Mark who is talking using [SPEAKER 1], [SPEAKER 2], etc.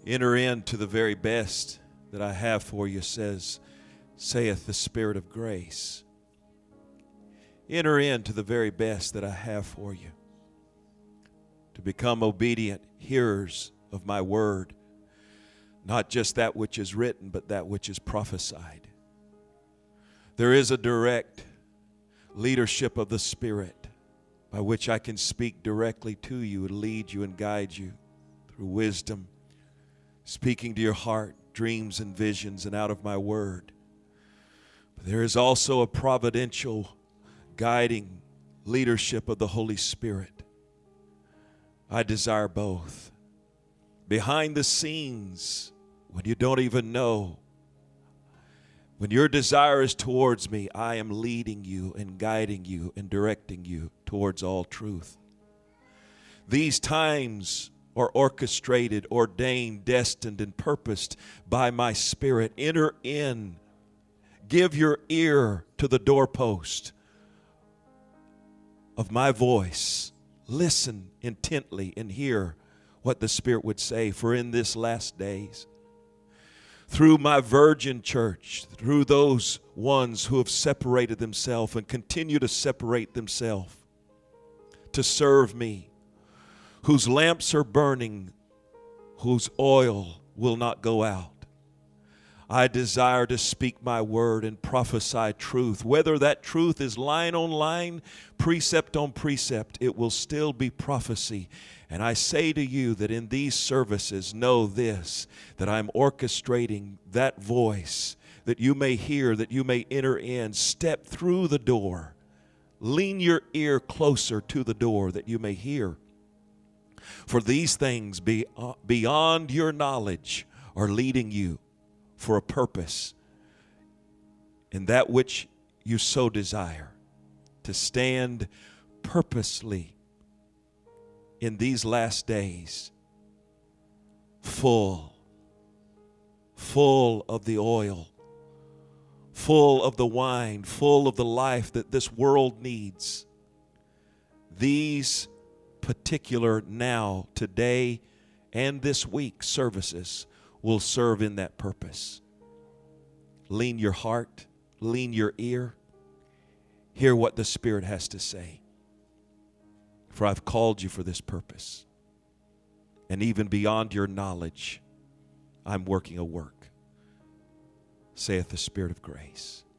[SPEAKER 1] Enter into the very best that I have for you, saith the Spirit of grace. Enter into the very best that I have for you, to become obedient hearers of my word, not just that which is written, but that which is prophesied. There is a direct leadership of the Spirit by which I can speak directly to you and lead you and guide you through wisdom, speaking to your heart, dreams and visions, and out of my word. But there is also a providential guiding leadership of the Holy Spirit. I desire both. Behind the scenes, when you don't even know, when your desire is towards me, I am leading you and guiding you and directing you towards all truth. These times are orchestrated, ordained, destined, and purposed by my Spirit. Enter in. Give your ear to the doorpost of my voice. Listen intently and hear what the Spirit would say. For in this last days, through my virgin church, through those ones who have separated themselves and continue to separate themselves to serve me, whose lamps are burning, whose oil will not go out, I desire to speak my word and prophesy truth. Whether that truth is line on line, precept on precept, it will still be prophecy. And I say to you that in these services, know this, that I'm orchestrating that voice, that you may hear, that you may enter in. Step through the door. Lean your ear closer to the door that you may hear. For these things beyond your knowledge are leading you for a purpose in that which you so desire, to stand purposely in these last days, full of the oil, full of the wine, full of the life that this world needs. These particular now, today, and this week services will serve in that purpose. Lean your heart, lean your ear, hear what the Spirit has to say. For I've called you for this purpose. And even beyond your knowledge, I'm working a work, saith the Spirit of grace.